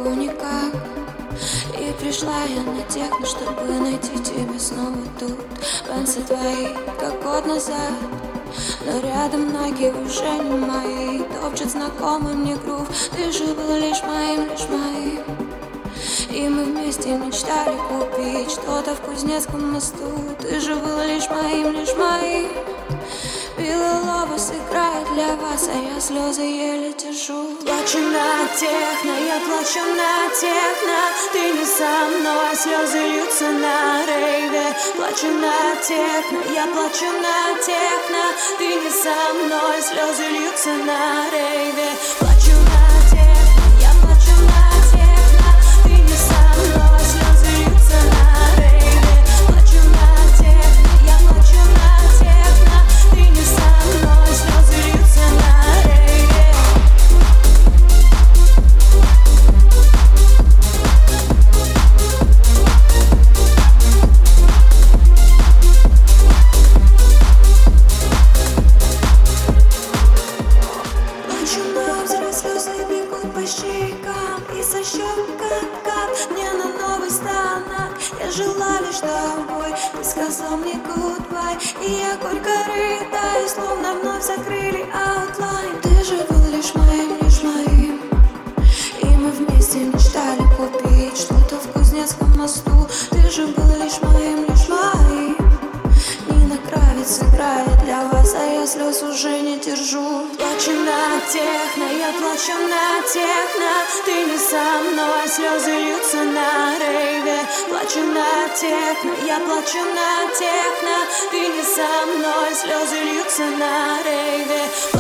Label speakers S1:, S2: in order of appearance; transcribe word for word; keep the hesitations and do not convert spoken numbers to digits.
S1: могу никак. И пришла я на техно, чтобы найти тебя снова тут. Пенсы твои, как год назад, но рядом ноги уже не мои. Топчет знакомый мне грув. Ты же был лишь моим, лишь моим. И мы вместе мечтали купить что-то в Кузнецком мосту. Ты же был лишь моим, лишь моим. Белый лобос играет для вас, а я слезы еле держу. Плачу на техно, я плачу на техно. Ты не со мной, слезы льются на рейве. Плачу на техно, я плачу на техно. Ты не со мной, слезы льются на рейве. Плачу на техно, я плачу на техно. Ты не со мной, слезы льются на рейве. Плачу на техно, я плачу на техно. Ты не со мной, слезы льются на рейве. Плачу на взрыв, слезы бегут по щекам. И со щек кап-кап мне на новый станок. Я жила лишь тобой, ты сказал мне goodbye. И я горько рыдаю, словно вновь закрыли аутлайн. Ты же был лишь моим, лишь моим. И мы вместе мечтали купить что-то в Кузнецком мосту. Ты же был лишь моим, лишь моим. Нина Кравец играет для вас, а я слез уже не держу. Плачу на техно, я плачу на техно. Ты не со мной, слезы льются на рейве. Плачу на техно, я плачу на техно. Ты не со мной, слезы льются на рейве.